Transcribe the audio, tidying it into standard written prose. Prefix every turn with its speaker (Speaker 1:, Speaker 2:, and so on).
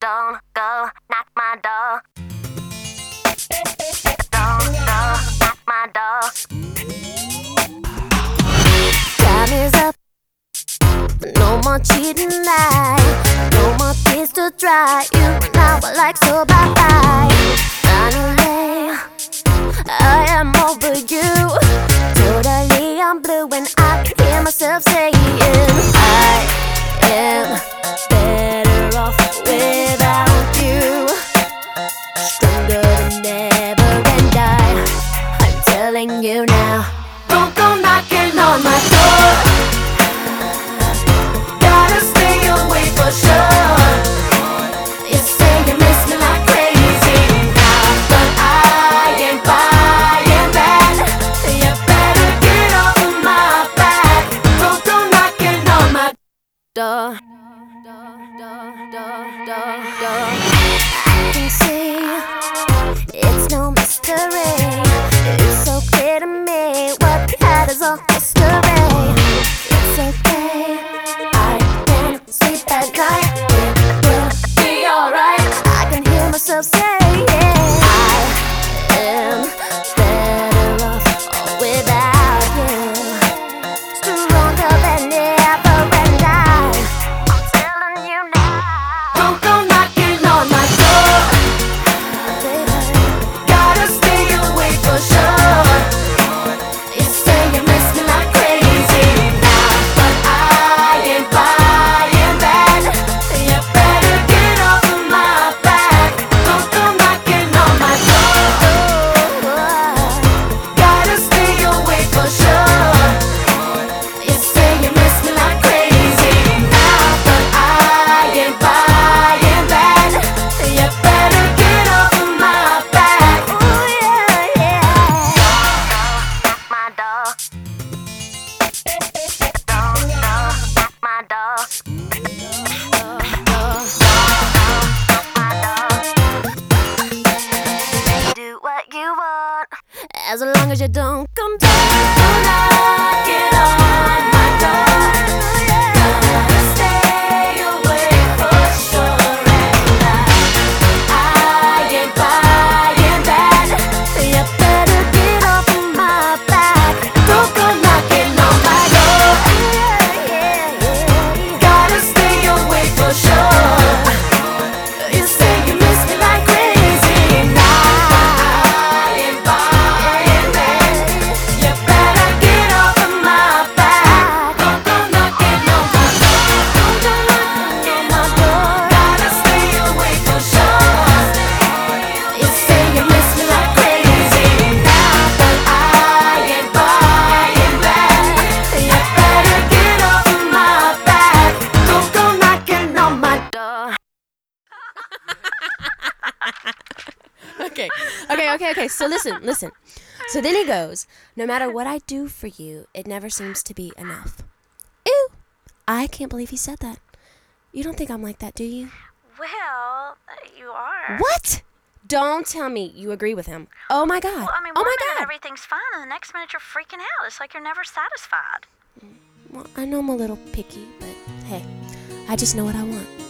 Speaker 1: Don't go knock my door. Don't go knock my door. Time is up. No more cheating lies. No more tears to dry. You now I like so bye-bye. Finally, I am over you. Totally I'm blue when I can hear myself saying I am better off without you. Stronger than ever and I'm telling you now. Don't go knocking on my door. Gotta stay away for sure. You say you miss me like crazy now, but I ain't buying that. You better get off of my back. Don't go knocking on my door. I can see it's no mystery. It's so clear to me what we had is all history. It's okay, I can sleep at night. It will be alright. I can hear myself say I am better off without you. Stronger than ever and I'm telling you now. Don't go knocking on my door, baby. Gotta stay away for sure. You say you miss me like crazy now, but I ain't buying that. You better get off of my back. Don't go knocking on my door. Gotta stay away for sure. You say you miss me like crazy now, but I ain't buying that. You better get off of my back. Ooh, yeah, yeah. Knock my door. Don't knock my door. Do what you want, as long as you don't come back. Don't knock it on my door. Gotta stay away for sure, and I ain't buying that. You better get off of my back. Don't go knocking on my door. Gotta stay away for sure. You say you miss me like crazy now. I ain't buying that. You better get off of my back. Don't go knocking on my door. Don't go knocking on my door. Gotta stay away for sure. You say you miss me like crazy now, but I ain't buying that. You better get off of my back. Don't go knocking on my door.
Speaker 2: Okay. So listen. So then he goes, no matter what I do for you, it never seems to be enough. Ew. I can't believe he said that. You don't think I'm like that, do you?
Speaker 3: Well, you are.
Speaker 2: What? Don't tell me you agree with him. Oh my God.
Speaker 3: Well, I mean,
Speaker 2: Oh
Speaker 3: one
Speaker 2: my
Speaker 3: minute
Speaker 2: God.
Speaker 3: everything's fine, and the next minute you're freaking out. It's like you're never satisfied.
Speaker 2: Well, I know I'm a little picky, but hey, I just know what I want.